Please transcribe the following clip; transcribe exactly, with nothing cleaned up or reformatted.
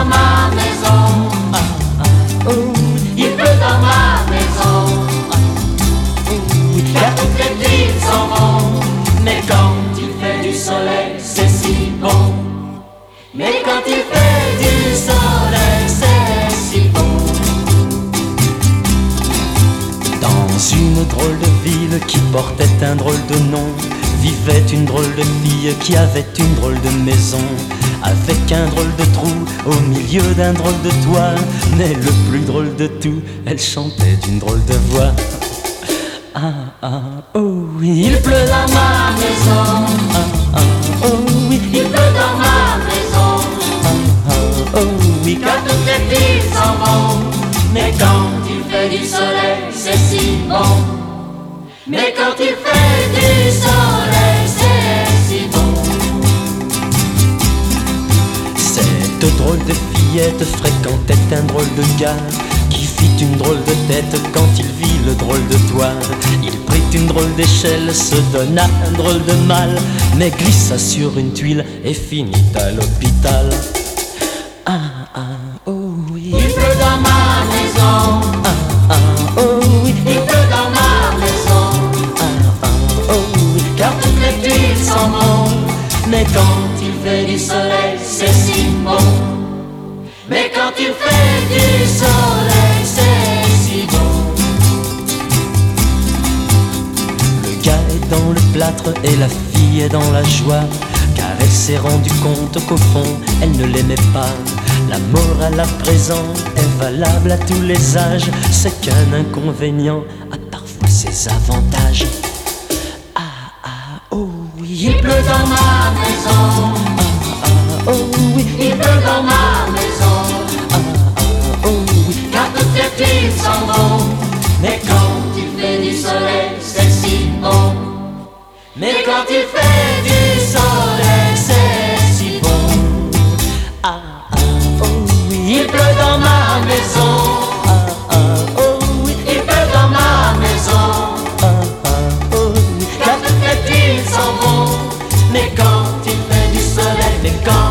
dans ma maison. Ah, ah, oh, Il pleut dans ma maison. Car toutes les petites s'en vont. Mais quand il fait du soleil, c'est si bon. Mais quand il fait du soleil, c'est si bon. Dans une drôle de ville qui portait un drôle de nom, vivait une drôle de fille qui avait une drôle de maison, avec un drôle de trou au milieu d'un drôle de toit. Mais le plus drôle de tout, elle chantait d'une drôle de voix. Ah, ah, oh oui, Il pleut dans ma maison. ah, ah, oh oui, Il pleut dans ma maison. ah, ah, oh oui, Car toutes les filles s'en vont. Mais quand il fait du soleil, c'est si bon. Mais quand il fait du soleil, c'est si bon. Cette drôle de fillette fréquentait un drôle de gars qui fit une drôle de tête quand il vit le drôle de toit. Il prit une drôle d'échelle, se donna un drôle de mal, mais glissa sur une tuile et finit à l'hôpital. Ah, ah, oh oui, Il pleut dans ma maison. ah, ah, oh oui, Il pleut dans ma maison. ah, ah, oh oui, Car toutes les filles s'en vont. Mais quand il fait du soleil, c'est si bon. Mais quand il fait du soleil, c'est si bon. le gars est dans le plâtre et la fille est dans la joie, car elle s'est rendue compte qu'au fond elle ne l'aimait pas. La morale à présent est valable à tous les âges, c'est qu'un inconvénient a parfois ses avantages. Ah, ah, oh oui, Il pleut dans ma maison. ah, ah, oh oui, Il pleut dans ma maison. ah, ah, oh oui, Car toutes les filles s'en vont. Mais quand il fait du soleil, c'est si bon. Mais quand il fait du soleil, c'est si bon. ah, ah, oh oui, Il pleut dans ma maison. ah, ah, oh oui, Il pleut dans ma maison. ah, ah, oh oui. Car toutes les filles s'en vont. Mais quand il fait du soleil, mais quand